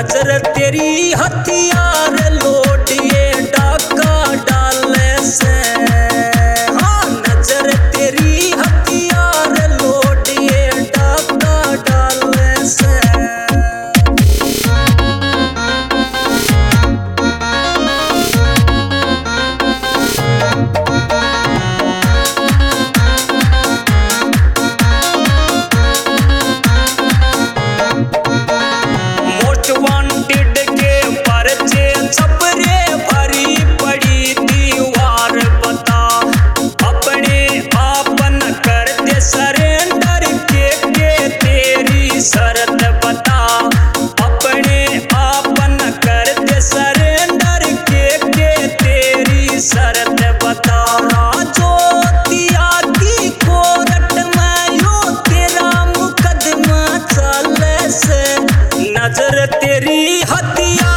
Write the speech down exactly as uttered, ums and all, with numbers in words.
नजर तेरी हथियार लोटिए डाका डाले से। हाँ नजर तेरी हथियार लोटिए डाका डाले से। वांटेड के पर्चे छपरे भरी पड़ी दीवार बता। अपने आपन कर दे सरेंडर के के तेरी शर्त बता। अपने आपन कर दे सरेंडर के के तेरी शर्त बता। राजोतिया की कोर्ट में यो तेरा मुकदमा चले से। नजर तेरी हथियार